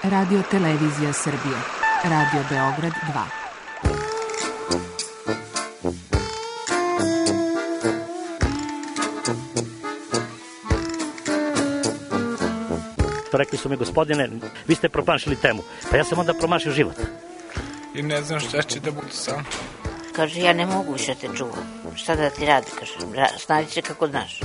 Radio Televizija Srbije. Radio Beograd 2. Rekli su mi, gospodine, vi ste promašili temu. Pa ja sam onda promašio život. I ne znam šta će da budu sam. Kaže, ja ne mogu više te čuvam. Šta da ti radi, kaže, snađi se kako znaš.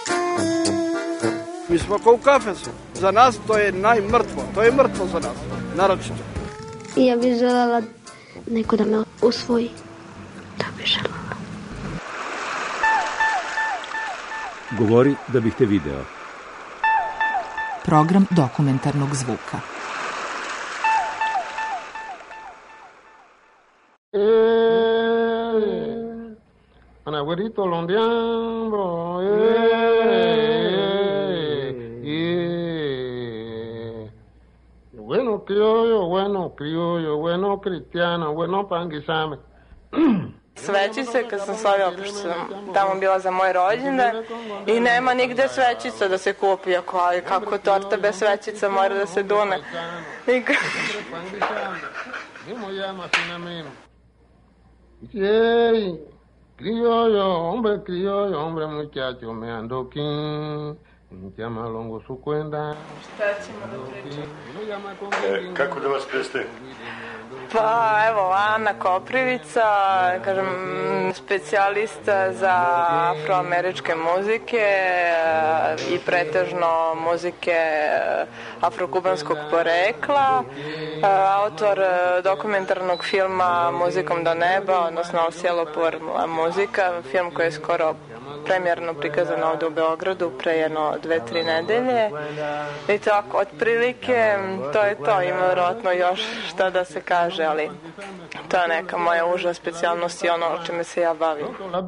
Mi smo kao u kafesu. Za nas to je najmrtvo. To je mrtvo za nas, naročito. I ja bih želela neko da me usvoji. Da bih želela. Govori da bih te video. Program dokumentarnog zvuka. Anaguerito londeando, bueno criollo, bueno cristiano, bueno panguisame. Svećice kad sam slavila, pošto sam tamo bila za moj rođendan i nema nigde svećica da se kupi, ali kako torta bez svećica mora da se dune. Criollo, hombre muchacho, me ando aquí. Llama longo su cuenta. Šta ćemo da pričamo? Kako da vas predstavim? Pa evo, Ana Koprivica, kažem, specijalista za afroameričke muzike i pretežno muzike afrokubanskog porekla, autor dokumentarnog filma Muzikom do neba, odnosno Al cielo por la muzika, film koji je skoro premijerno prikazan ovde u Beogradu pre jedno 2-3 nedelje. I tako, otprilike, to je to, ima vjerojatno još šta da se kaže, ali to je neka moja uža specijalnost i ono o čime se ja bavim.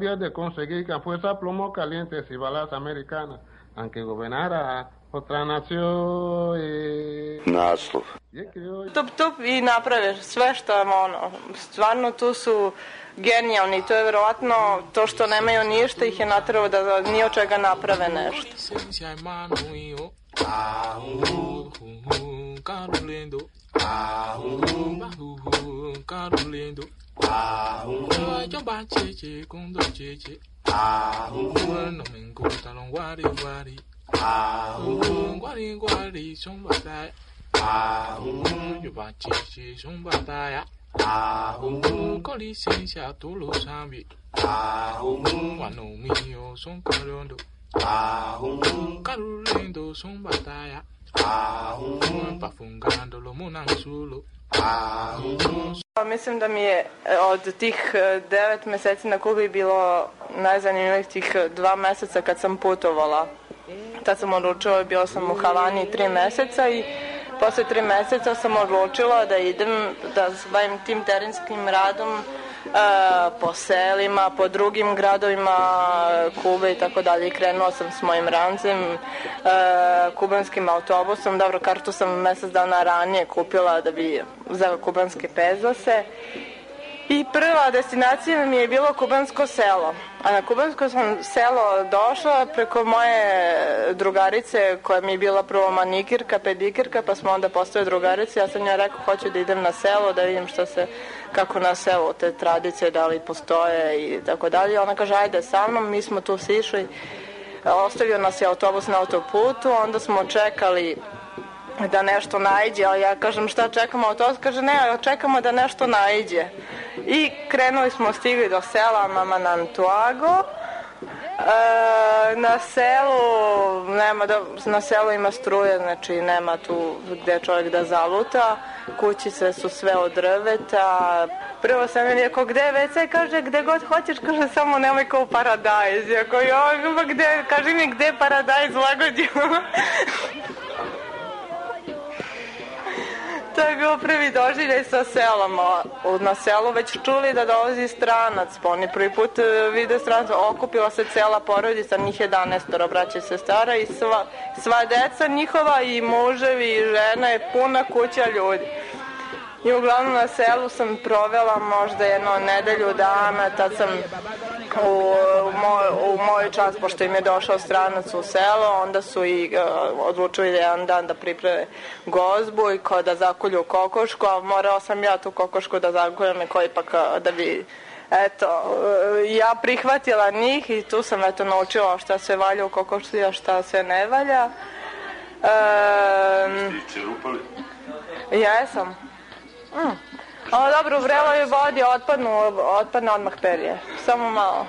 Naslov. Tup i naprave sve što je ono, stvarno tu su genijalni, to je vjerojatno to što nemaju ništa ih je natravo da ni od čega naprave nešto. Con licencia tú lo sabes. Cuando mío son calando. Calulendo son batalla. Pa fungando lo monan solo. Mislim da mi je od tih 9 meseci na Kubi bilo najzanimljivih tih 2 meseca kad sam putovala. Tad sam odlučila, bila sam u Havani 3 meseca i posle 3 meseca sam odlučila da idem, da se bavim tim terenskim radom po selima, po drugim gradovima Kube i tako dalje. Krenula sam s mojim rancem, kubanskim autobusom. Dobro, kartu sam mesec dana ranije kupila da bi za kubanske pezose. I prva destinacija mi je bilo kubansko selo. A na kubansko sam selo došla preko moje drugarice koja mi je bila prvo manikirka, pedikirka, pa smo onda postale drugarice. Ja sam njoj rekao hoću da idem na selo, da vidim što se, kako na selu te tradicije, da li postoje i tako dalje. Ona kaže ajde sa mnom, mi smo tu sišli, ostavio nas je autobus na autoputu, onda smo čekali da nešto naiđe, ali ja kažem šta čekamo autobus, kaže ne, čekamo da nešto naiđe. I krenuli smo, stigli do sela Mamanantuago. Na selu na selu ima struje, znači nema tu gde čovjek da zaluta, kućice su sve od drveta. Prvo sam mi rekao gde je WC, kaže gde god hoćeš, kaže samo nemoj kao paradajz. Jako gde, kaži mi gde je paradajz lagođu. To je bio prvi doživljaj sa selom. Na selu već čuli da dolazi stranac, pa oni prvi put vide stranca. Okupila se cela porodica, njih 11 braća i sestara i sva deca njihova i muževi i žena je puna kuća ljudi. I uglavnom na selu sam provela možda jedno nedelju dana, tad sam u moj čas, pošto im je došao stranac u selo, onda su i odlučili jedan dan da priprave gozbu i da zakolju kokošku, a morala sam ja tu kokošku da zakoljem i koji ipak da bi ja prihvatila njih i tu sam naučila šta sve valja u kokošci, a šta sve ne valja. Jesam. Ali dobro, u vreloj vodi otpadne odmah perje. Samo malo.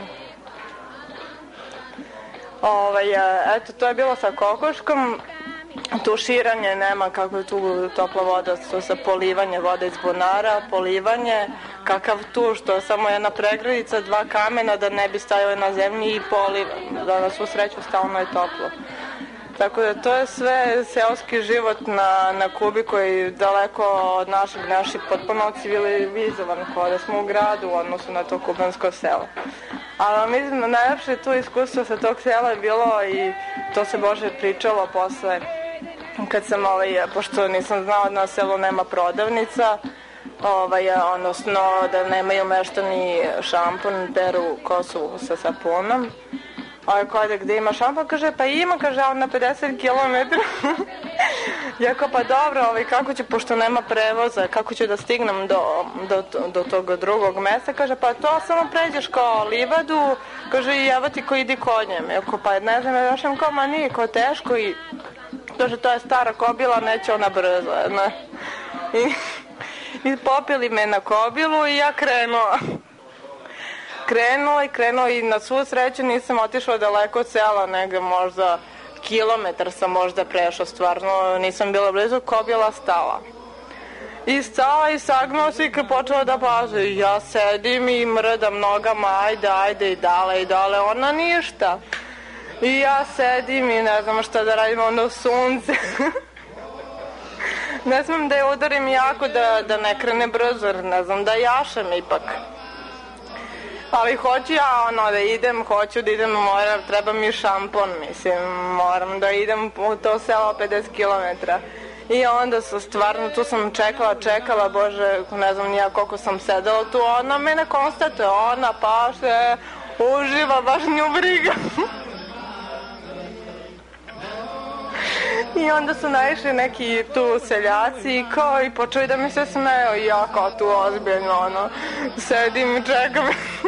To je bilo sa kokoškom. Tuširanje nema, kako je tu topla voda, sa polivanje vode iz bunara, polivanje, kakav tuš, to je samo jedna pregradica, 2 kamena da ne bi stajale na zemlji i poliva, da na svu sreću stalno je toplo. Tako da to je sve seoski život na Kubi koji je daleko od naši potpuno civilizovan, kao da smo u gradu u odnosu na to kubansko selo. Ali mislim da najlepše tu iskustvo sa tog sela je bilo i to se Bože pričalo posle kad sam, pošto nisam znala da na selu nema prodavnica, odnosno da nemaju meštani šampon, peru kosu sa sapunom. Kada gde ima šampon, kaže, pa ima, kaže, ali na 50 km. Jako, pa dobro, kako ću, pošto nema prevoza, kako ću da stignem do tog drugog mesta, kaže, pa to samo pređeš kao livadu, kaže, i evo ti ko idi konjem. Jako, pa ne znam, ja sam kao, ma nije, kao teško i, kaže, to je stara kobila, neće ona brzo, ne. I popili me na kobilu i ja krenula i na svu sreću nisam otišla daleko od sela, nego možda kilometar sam možda prešla, stvarno nisam bila blizu, kobila stala. I stala i sagnuo se i kad počela da paže, ja sedim i mrdam nogama, ajde i dale, ona ništa. I ja sedim i ne znam šta da radim, onda sunce. Ne smem da je udarim jako, da ne krene brzo, jer ne znam da jašem ipak. Ali hoću ja da idem, treba mi šampon, mislim, moram da idem u to selo 50 km. I onda stvarno, tu sam čekala, Bože, ne znam nija koliko sam sedela tu, ona mene konstatuje, ona paše, uživa, baš nju briga. I onda su naišli neki tu seljaci i počeli da mi se smeju i ja kao tu ozbiljno, sedim i čekam.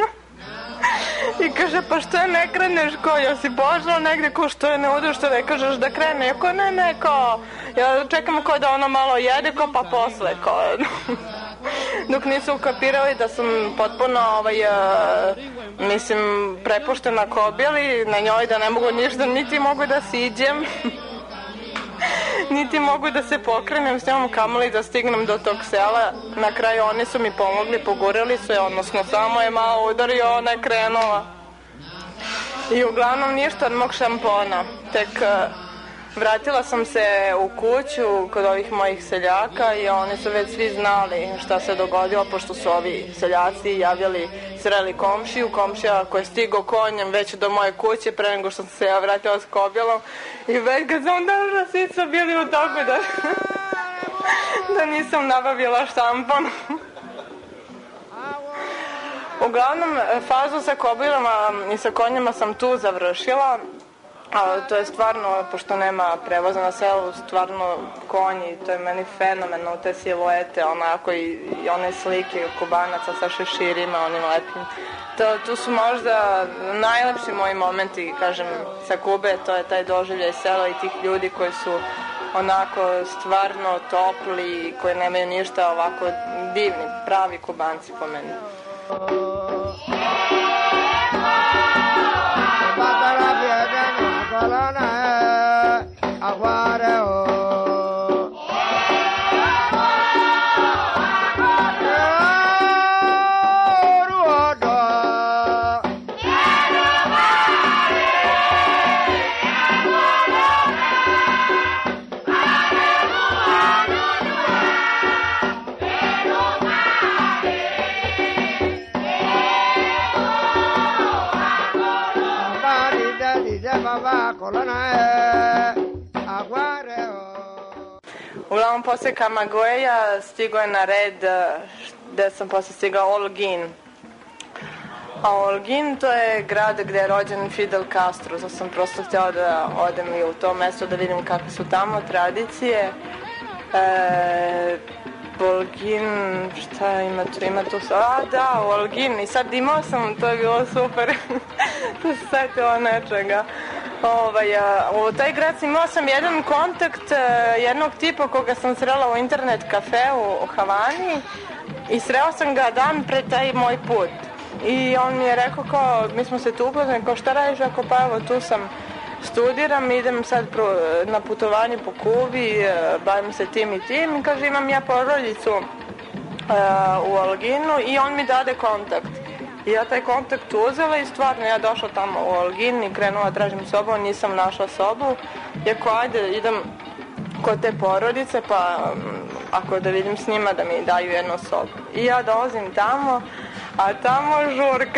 I kaže, pa što je ne kreneš, kao, ja si pošla negde, kao, što je ne udeš, što ne kažeš da krene, kao, ne, kao, ja čekam kao da ono malo jede, kao, pa posle, kao, dok nisu ukapirali da sam potpuno, mislim, prepuštena kobili na njoj, da ne mogu ništa, niti mogu da siđem, niti mogu da se pokrenem s njom, kamoli da stignem do tog sela. Na kraju oni su mi pomogli, pogurali su je, odnosno samo je malo udario, ona je krenula. I uglavnom ništa od mog šampona. Tek vratila sam se u kuću kod ovih mojih seljaka i oni su već svi znali šta se dogodilo, pošto su ovi seljaci javljali, sreli komšija koji je stigao konjem već do moje kuće pre nego što sam se ja vratila s kobilom i već kad sam došla svi su bili u toku da nisam nabavila šampon. Uglavnom, fazu sa kobilama i sa konjima sam tu završila. To je stvarno, pošto nema prevoza na selu, stvarno konji, to je meni fenomenalno, te siluete, onako i one slike Kubanaca sa šeširima, onim lepim. Tu su možda najlepši moji momenti, kažem, sa Kube, to je taj doživljaj sela i tih ljudi koji su onako stvarno topli, koji nemaju ništa, ovako divni, pravi Kubanci po meni. Uglavnom, posle Camagüeja stigo je na red gde sam posle stigao Holguín. A Holguín to je grad gde je rođen Fidel Castro, zato sam prosto htjela da odem i u to mesto da vidim kakve su tamo tradicije. Holguín, šta ima tu? Holguín, i sad imao sam, to je bilo super, tu se setila nečega. U taj grad imao sam jedan kontakt jednog tipa koga sam srela u internet kafeu u Havani i sreo sam ga dan pred taj moj put. I on mi je rekao kao, mi smo se tu upoznali, kao šta radiš, ako pa evo tu sam, studiram, idem sad na putovanje po Kubi, bavim se tim i tim i kaže imam ja porodicu u Holguínu i on mi dade kontakt. I ja taj kontakt uzela i stvarno ja došla tamo u Holguín i krenula tražim sobu, nisam našla sobu. Iako ajde idem kod te porodice pa ako da vidim s njima da mi daju jednu sobu. I ja dolazim tamo, a tamo žurka.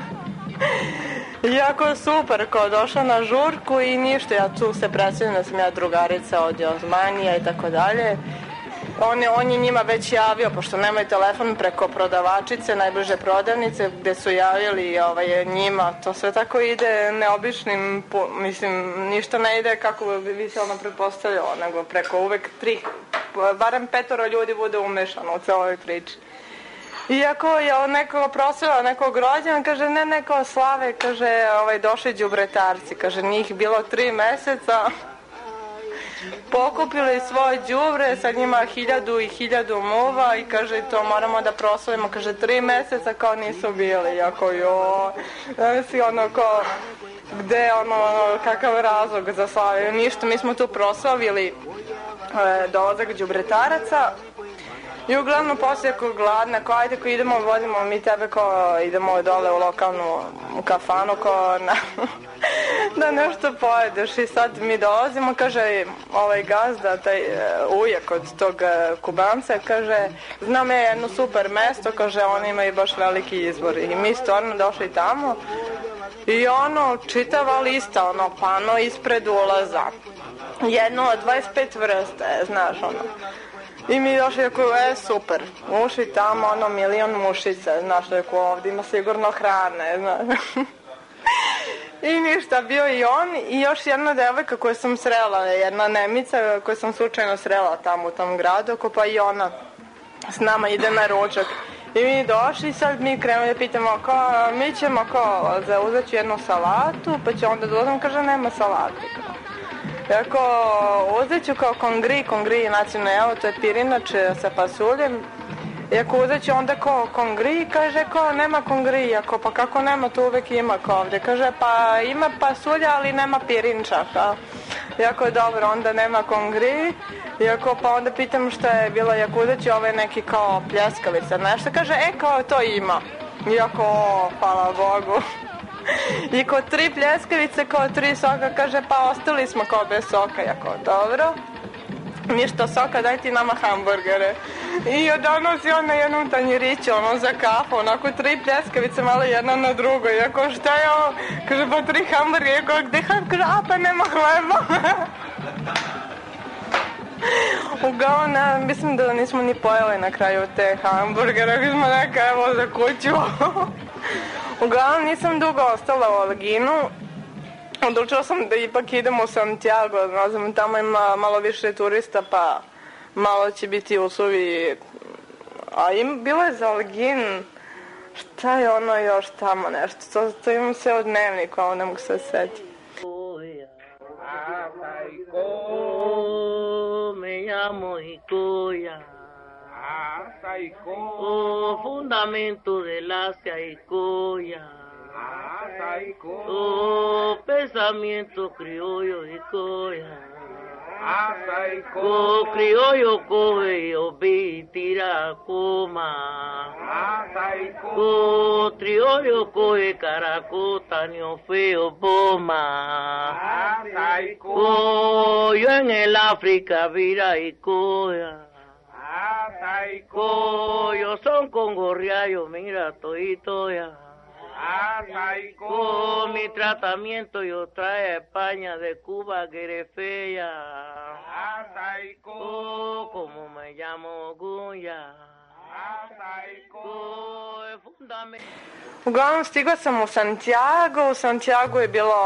Jako super, kao došla na žurku i ništa, ja tu se predstavljam da sam ja drugarica od Osmanija i tako dalje. On je njima već javio, pošto nemaju telefon, preko prodavačice, najbliže prodavnice, gde su javili njima. To sve tako ide neobičnim, mislim, ništa ne ide kako bi se ono pretpostavljalo, nego preko uvek barem 5 ljudi bude umešano u celoj priči. Iako je od nekog prostora, nekog rođena, kaže, ne kao slave, kaže, došli đubretarci, kaže, njih bilo 3 meseca, pokupili svoje đubre, sa njima 1000 i 1000 muva i kaže, to moramo da proslavimo, kaže, 3 meseca kao nisu bili, iako znači ono kao, gde kakav razlog za slave, ništa, mi smo tu proslavili dolazak đubretaraca. I uglavnom poslije ako gladna, kao ajde ko idemo, vodimo mi tebe kao idemo dole u lokalnu kafanu kao da nešto pojedeš i sad mi dolazimo, kaže ovaj gazda, taj ujak od tog Kubanca, kaže znam je jedno super mesto, kaže oni imaju baš veliki izbor i mi stvarno došli tamo i čitava lista, pano ispred ulaza, jedno od 25 vrste, znaš I mi došli ako super, ušli tamo, 1.000.000 mušica, znaš, ako ovdje ima sigurno hrane, znaš. I ništa, bio i on i još jedna devojka koju sam srela, jedna Nemica koju sam slučajno srela tamo u tom gradu, pa i ona s nama ide na ručak. I mi došli i sad mi krenuli da pitamo, mi ćemo uzeti ću jednu salatu, pa će onda dodam, kaže, nema salate, Jako, uzet ću kao kongri je nacionalno, evo, to je pirinač sa pasuljem. I ako uzet ću onda kao kongri, kaže kao nema kongri, ako pa kako nema, to uvek ima kao ovde. Kaže pa ima pasulja, ali nema pirinča. Jako je dobro, onda nema kongri. Iako pa onda pitam šta je bilo, jako uzet ću neki kao pljeskavica, nešto. Kaže, kao to ima. Iako, hvala Bogu. I kod 3 pljeskavice, kao 3 soka, kaže, pa ostali smo kao bez soka, jako dobro. Ništa soka, daj ti nama hamburgere. I donosi na jednom tanjiriću, za kafu, onako 3 pljeskavice, malo jedna na drugo. Iako, šta je ovo? Kaže, pa 3 hamburgere, iako, gde kaže, pa nema hleba. Uglavnom, mislim da nismo ni pojeli na kraju te hamburgere, mi smo neka, evo, za kuću. Uglavnom nisam dugo ostala u Holguínu, odlučila sam da ipak idem u Santiago, znam, tamo ima malo više turista pa malo će biti uslovi, a bilo je za Holguín, šta je još tamo nešto, to imam sve od dnevnika, ali ne mogu se setiti. Me llamo Icoya. Oh, fundamento del Asia Icoya. Oh, pensamiento criollo Icoya. Oh, criollo coge y obi tira coma. Oh, criollo coge caracota ni feo boma. Oh, yo en el África vira Icoya. Yo son congorriayo, mira, toito ya. Con mi tratamiento yo trae a España de Cuba Guerefeya. Oh, como me llamo Guya. Uglavnom stigla sam u Santiago. U Santiago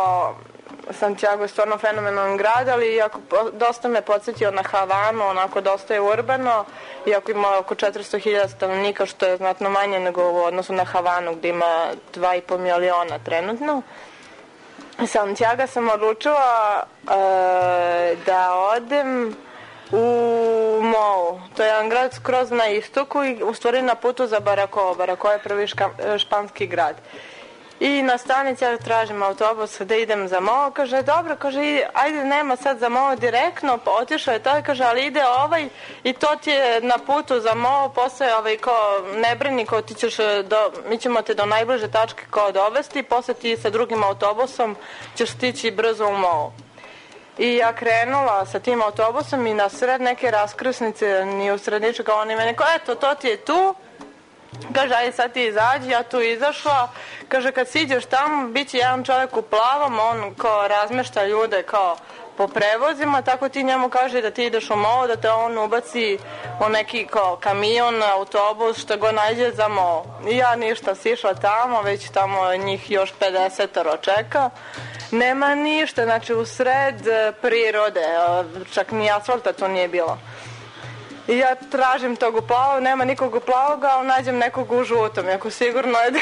je stvarno fenomenalan grad, ali dosta me podsjetio na Havanu, onako dosta je urbano, iako ima oko 400.000 stanovnika, što je znatno manje nego u odnosu na Havanu gdje ima 2,5 miliona trenutno. Santiago sam odlučila da odem u Mou. To je jedan grad skroz na istoku i u stvari na putu za Barakoa. Barakoa je prvi španski grad. I na stanici ja tražim autobus da idem za Mou. Kaže, dobro, kaže, ajde, nema sad za Mou direktno. Pa otišao je to i kaže, ali ide ovaj i to ti je na putu za Mou. Posle kao ne brini, kao ti ćeš mi ćemo te do najbliže tačke kao dovesti. Posle ti sa drugim autobusom ćeš stići brzo u Mou. I ja krenula sa tim autobusom i na sred neke raskrsnice, ni u srediču, kao oni mene, kao eto, to ti je tu. Kaže, ajde sad ti izađi, ja tu izašla. Kaže, kad siđeš tamo, bit će jedan čovjek u plavom, on kao razmešta ljude kao po prevozima, tako ti njemu kaže da ti ideš u Mou, da te on ubaci u neki kao kamion, autobus, što god nađe za Mou. I ja ništa, sišla tamo, već tamo njih još 50 čeka. Nema ništa, znači u sred prirode, čak ni asfalta to nije bilo. I ja tražim tog u plavog, nema nikog u plavog, ali nađem nekog u žutom, jako sigurno je.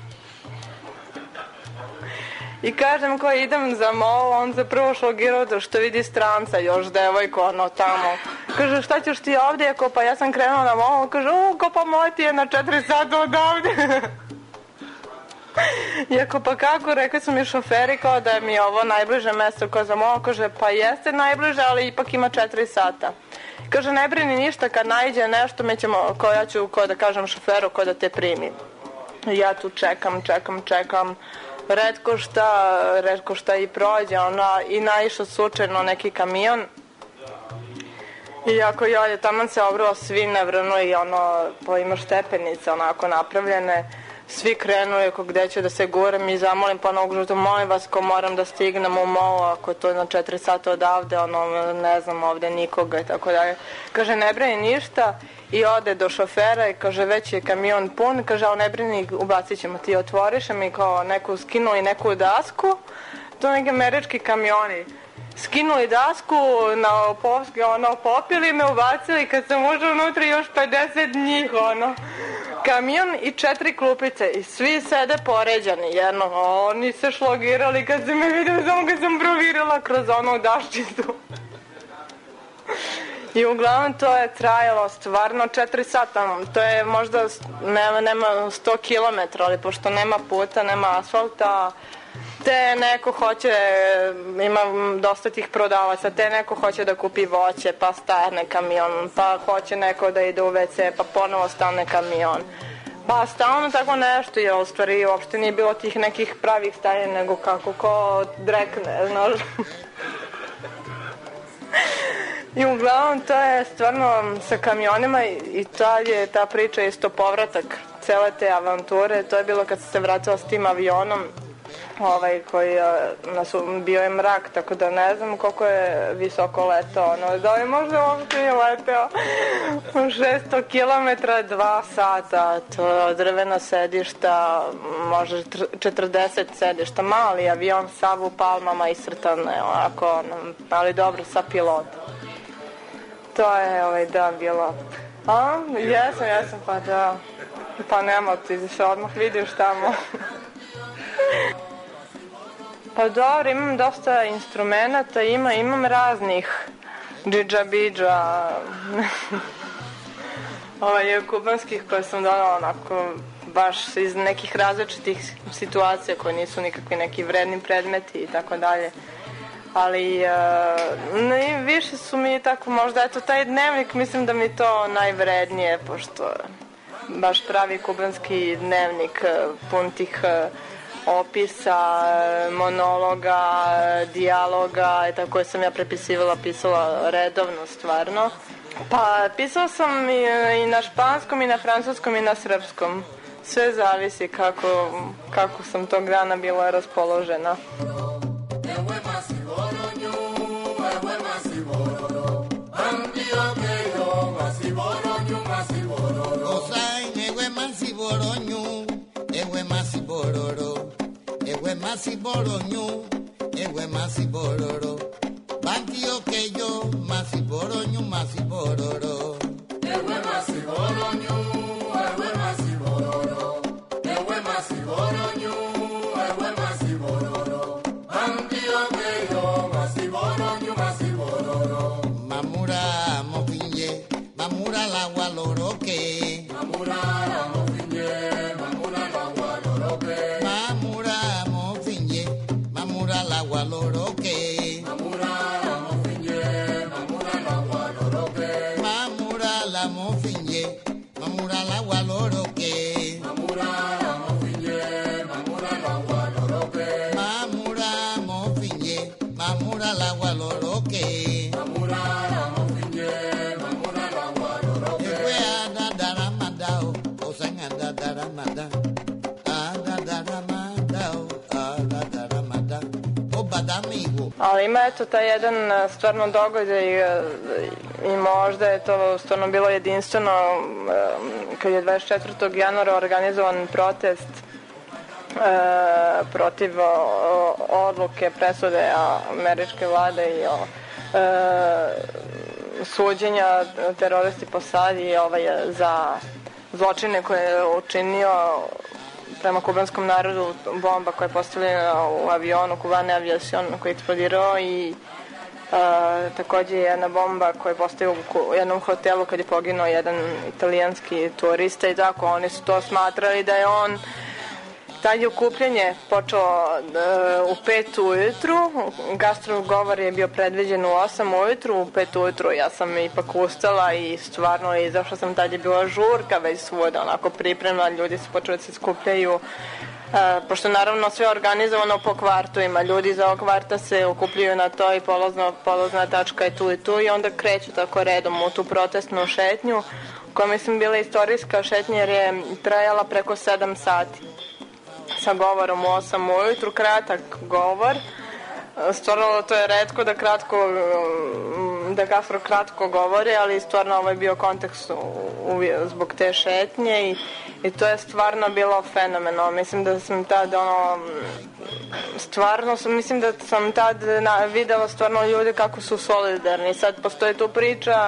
I kažem ko idem za Mou, on se prvo šlogirao da što vidi stranca, još devojko, ono tamo. Kaže, šta ćeš ti ovdje? Ako pa ja sam krenula na Mou, kaže, ko pa moj ti je na 4 sata odavde. Iako pa kako, rekli su mi šoferi kao da je mi ovo najbliže mesto ko za Mou, kaže, pa jeste najbliže, ali ipak ima 4 sata. Kaže, ne brini ništa, kad najde nešto, mi ćemo, kao ja ću, kao da kažem šoferu, kao da te primi. Ja tu čekam, retko šta i prođe, i naišao slučajno neki kamion. Iako je tamo se obralo svi nevrno i ima štepenice onako napravljene. Svi krenuli ako gde ću da se gurem i zamolim pa onog žutom, molim vas ko moram da stignem u Mou, ako to je na 4 sata odavde, ne znam ovde nikoga i tako dalje. Kaže, ne brini ništa i ode do šofera i kaže, već je kamion pun, kaže, ali ne brini, ubacit ćemo ti, otvoriš mi kao neku skinuli neku dasku, to neki američki kamioni. Skinuli dasku na opovski, popili me, ubacili, kad sam ušla unutra još 50 njih, kamion i 4 klupice i svi sede poređani, oni se šlogirali kad se me vidio, samo kad sam provirila kroz onu daščicu. I uglavnom to je trajalo stvarno 4 sata, to je možda, nema 100 km, ali pošto nema puta, nema asfalta, te neko hoće, ima dosta tih prodavaca, te neko hoće da kupi voće, pa stane kamion, pa hoće neko da ide u WC, pa ponovo stane kamion. Pa stalno tako nešto je, u stvari uopšte nije bilo tih nekih pravih stanja, nego kako ko drekne, znaš. I uglavnom to je stvarno sa kamionima i ta priča je isto povratak cele te avanture. To je bilo kad sam se vratila s tim avionom, koji bio je mrak, tako da ne znam koliko je visoko letao, da je možda uopšte je letao 600 km 2 sata, to je drvena sedišta, možda 40 sedišta, mali avion, sav u palmama iscrtan, ali dobro, sa pilota. To je bilo. Jesam, pa da, pa nema, ti se odmah vidiš tamo. Pa dobro, imam dosta instrumenta, imam raznih džidža-bidža, kubanskih koje sam donala onako baš iz nekih različitih situacija koje nisu nikakvi neki vredni predmeti i tako dalje. Ali više su mi tako možda, eto taj dnevnik mislim da mi to najvrednije, pošto baš pravi kubanski dnevnik pun tih opisa, monologa, dijaloga, koje sam ja pisala redovno stvarno. Pa pisala sam i na španskom, i na francuskom, i na srpskom. sve zavisi kako sam tog dana bila raspoložena. Masi boroñu, ewe masi bororo. Banquio que yo, masi boroñu, masi bororo. Ewe masi boroñu, ewe masi bororo. Ewe masi boroñu, ewe masi bororo. Banquio que yo, masi boroñu, masi bororo. Mamura mofinye, mamura la gualoroque. Mamura mofinye, mamura la gualoroque. Mamura la gualoroque. Mamura la mofinye, mamura la gualoroque. Mamura la mofinye, mamura la gualoroque. Mamura la mofinye, mamura la gualoroque. Mamura mofinye, mamura la gualoroque. Mamura la mofinye, mamura la gualoroque. Ewe ada daramadao, osanga da daramada. Ada daramadao, ada daramada. Ali ima eto taj jedan stvarno događaj i možda je to stvarno bilo jedinstveno kad je 24. januara organizovan protest protiv odluke presude američke vlade i suđenja teroristi Posadi za zločine koje je učinio prema kubanskom narodu, bomba koja je postavljena u avionu, Kubane aviacion, koji je eksplodirao i takođe jedna bomba koja je postavila u jednom hotelu kad je poginuo jedan italijanski turista i tako. Oni su to smatrali da je on Tad okupljanje počelo u 5 ujutru, Gastrov govor je bio predviđen u 8 ujutru, u 5 ujutru ja sam ipak ustala i stvarno izašla sam, tad je bila žurka već svuda, onako pripremna, ljudi su počeli da se skupljaju, pošto naravno sve organizovano po kvartovima, ljudi iz ovog kvarta se okupljaju na to i polazna tačka je tu i tu i onda kreću tako redom u tu protestnu šetnju, koja mislim bila istorijska šetnja jer je trajala preko 7 sati. Sa govorom u 8 ujutru, kratak govor. Stvarno to je retko da Gastro kratko govori, ali stvarno ovo je bio kontekst zbog te šetnje i to je stvarno bilo fenomenalno. Mislim da sam tad mislim da sam tad videla stvarno ljude kako su solidarni. Sad postoji tu priča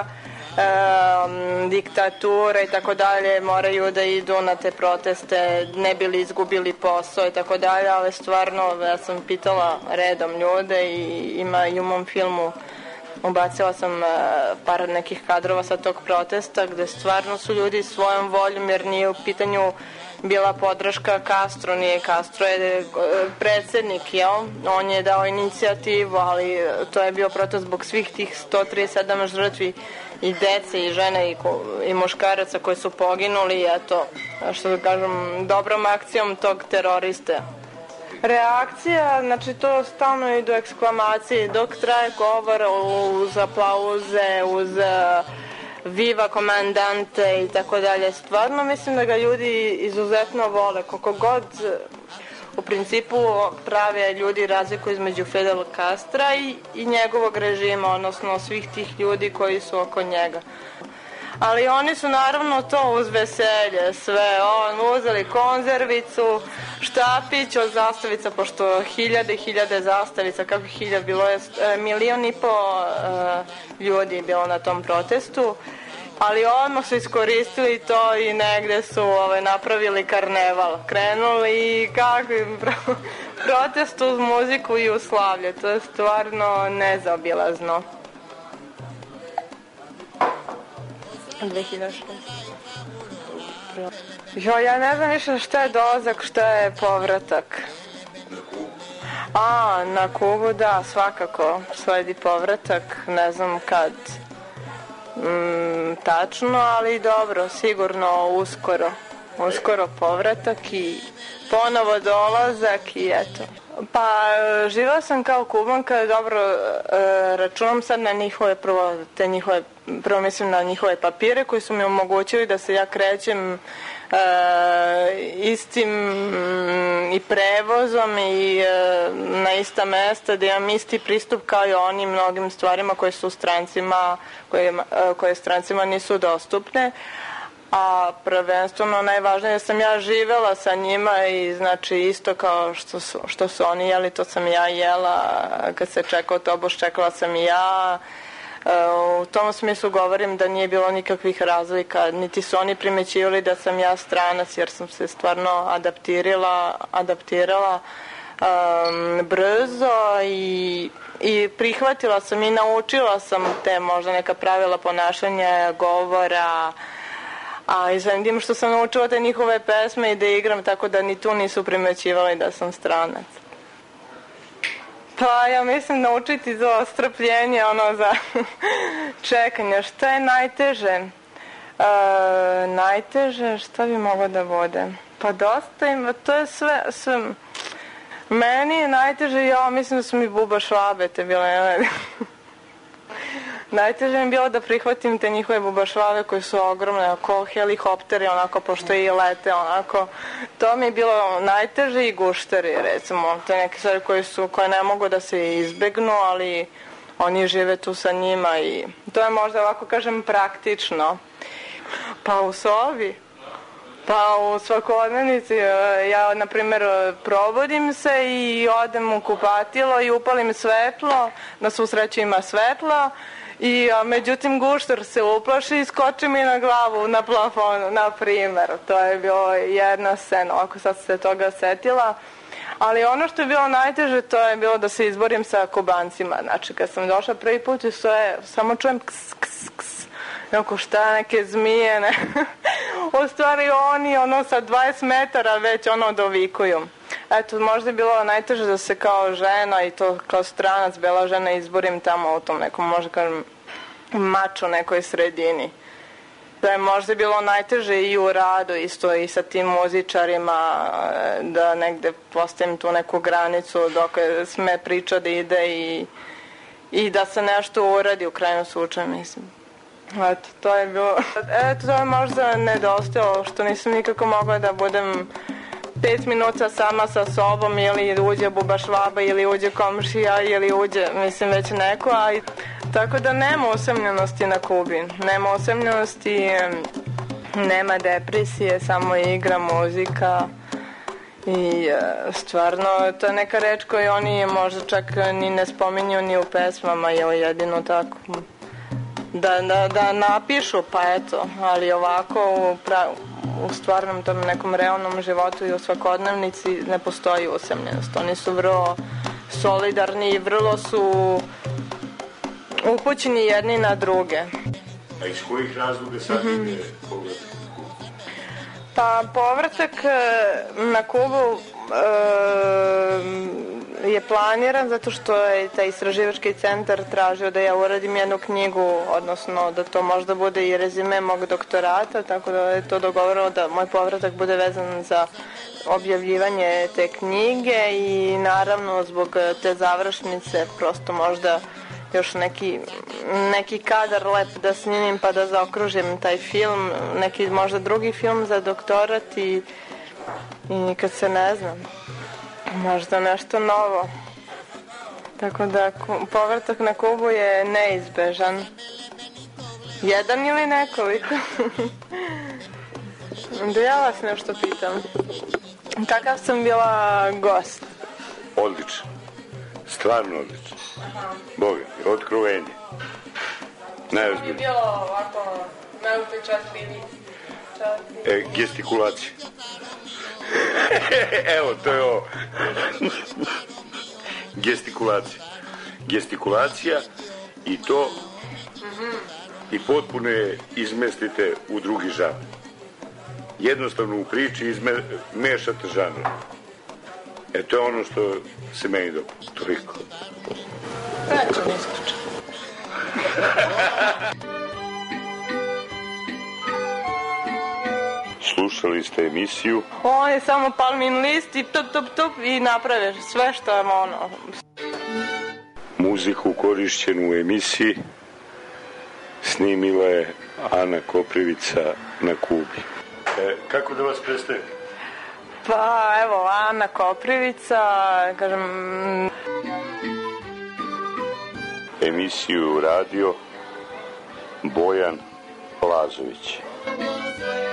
diktatura i tako dalje, moraju da idu na te proteste, ne bili izgubili posao i tako dalje, ali stvarno ja sam pitala redom ljude i ima i u mom filmu ubacila sam par nekih kadrova sa tog protesta gde stvarno su ljudi svojom voljom, jer nije u pitanju bila podrška Castro, nije Castro je predsednik, jel? On je dao inicijativu, ali to je bio protest zbog svih tih 137 žrtvi i dece i žene i muškaraca koji su poginuli, eto, što da kažem, dobrom akcijom tog teroriste. Reakcija, znači to stalno idu eksklamacije, dok traje govor uz aplauze, uz viva komandante i tako dalje. Stvarno mislim da ga ljudi izuzetno vole, koliko god u principu prave ljudi razliku između Fidela Castra i njegovog režima, odnosno svih tih ljudi koji su oko njega. Ali oni su naravno to uz veselje, sve, uzeli konzervicu, štapić od zastavica, pošto hiljade zastavica, kako 1000, bilo je 1,5 miliona ljudi bilo na tom protestu, ali odmah su iskoristili to i negde su napravili karneval, krenuli i kakvi protest uz muziku i uz slavlje, to je stvarno nezaobilazno. 2006. Ja ne znam više šta je dolazak, šta je povratak. Na Kubu, da, svakako sledi povratak, ne znam kad tačno, ali dobro, sigurno uskoro povratak i ponovo dolazak i eto. Pa živela sam kao Kubanka, dobro, računam sad na njihove, prvo mislim na njihove papire koji su mi omogućili da se ja krećem istim i prevozom i na ista mesta, da imam isti pristup kao i oni mnogim stvarima koje su strancima, koje strancima nisu dostupne. A prvenstveno najvažnije je da sam ja živela sa njima i znači isto kao što su oni jeli, to sam ja jela. Kad se čekao autobus, čekala sam i ja. U tom smislu govorim da nije bilo nikakvih razlika, niti su oni primećivali da sam ja stranac, jer sam se stvarno adaptirala brzo i prihvatila sam i naučila sam te možda neka pravila ponašanja, govora, a i samim tim što sam naučila te njihove pesme i da igram, tako da ni tu nisu primećivali da sam stranac. Pa ja mislim naučiti za strpljenje, za čekanje. Šta je najteže? Najteže, šta bi moglo da bude? Pa dosta ima, to je sve. Meni je najteže, ja mislim da su mi buba švabete bile. Najteže mi je bilo da prihvatim te njihove bubašvave koje su ogromne, kao helikopteri, pošto i lete, To mi je bilo najteže i gušteri, recimo. To je neke stvari koje ne mogu da se izbegnu, ali oni žive tu sa njima i to je možda, ovako kažem, praktično. Pa u sobi, pa u svakodnevnici, ja, na primjer, probudim se i odem u kupatilo i upalim svetlo, na svu sreću ima svetla, i međutim gušter se uplaši i skoči mi na glavu na plafonu, na primer. To je bilo jedna scena, ako sad se toga setila. Ali ono što je bilo najteže, to je bilo da se izborim sa Kubancima. Znači, kad sam došla prvi put i samo čujem ks, ks, ks. Šta, neke zmije, ne? U stvari oni, sa 20 metara već, dovikuju. Eto, možda je bilo najteže da se kao žena i to kao stranac, bela žena, izborim tamo u tom nekom, možda kažem, maču nekoj sredini. Da je možda bilo najteže i u radu, isto i sa tim muzičarima, da negde postavim tu neku granicu dok sme priča da ide i da se nešto uradi u krajnjem slučaju, mislim. Eto, to je bilo... Eto, to je možda nedostajalo, što nisam nikako mogla da budem 5 minuta sama sa sobom, ili uđe buba švaba, ili uđe komšija, ili uđe, mislim, već neko, tako da nema usamljenosti na Kubi. Nema usamljenosti, nema depresije, samo igra, muzika i stvarno to je neka reč koju oni možda čak ni ne spominju ni u pesmama, ili jedino tako da napišu, pa eto, ali ovako u stvarnom tom nekom realnom životu i u svakodnevnici ne postoji usamljenost. Oni su vrlo solidarni i vrlo su upućeni jedni na druge. A iz kojih razloga sad ide povratak? Pa povratak na Kubu je planiran zato što je taj istraživački centar tražio da ja uradim jednu knjigu, odnosno da to možda bude i rezime mog doktorata, tako da je to dogovorilo da moj povratak bude vezan za objavljivanje te knjige i naravno zbog te završnice prosto možda još neki kadar lep da snimim pa da zaokružim taj film, neki možda drugi film za doktorat i nikad se ne znam, možda nešto novo. Tako da povratak na Kubu je neizbežan. Jedan ili nekoliko? Da ja vas nešto pitam. Kakav sam bila gost? Odličan. Stvarno odličan. Boga, otkrovenje. Najozbiljnije. Mi je bilo ovako, najbolji čas bili. Gestikulacija. Evo, to je ovo. Gestikulacija i to i potpuno je izmestite u drugi žanr. Jednostavno u priči mešate žanr. To je ono što se meni dobro. Toliko. Eto, ne isključam. Slušali ste emisiju? On je samo palmin list i tup i napraveš sve što je ono. Muziku korišćenu u emisiji snimila je Ana Koprivica na Kubi. Kako da vas predstavim? Pa evo, Ana Koprivica, kažem... Emisiju radio Bojan Lazović.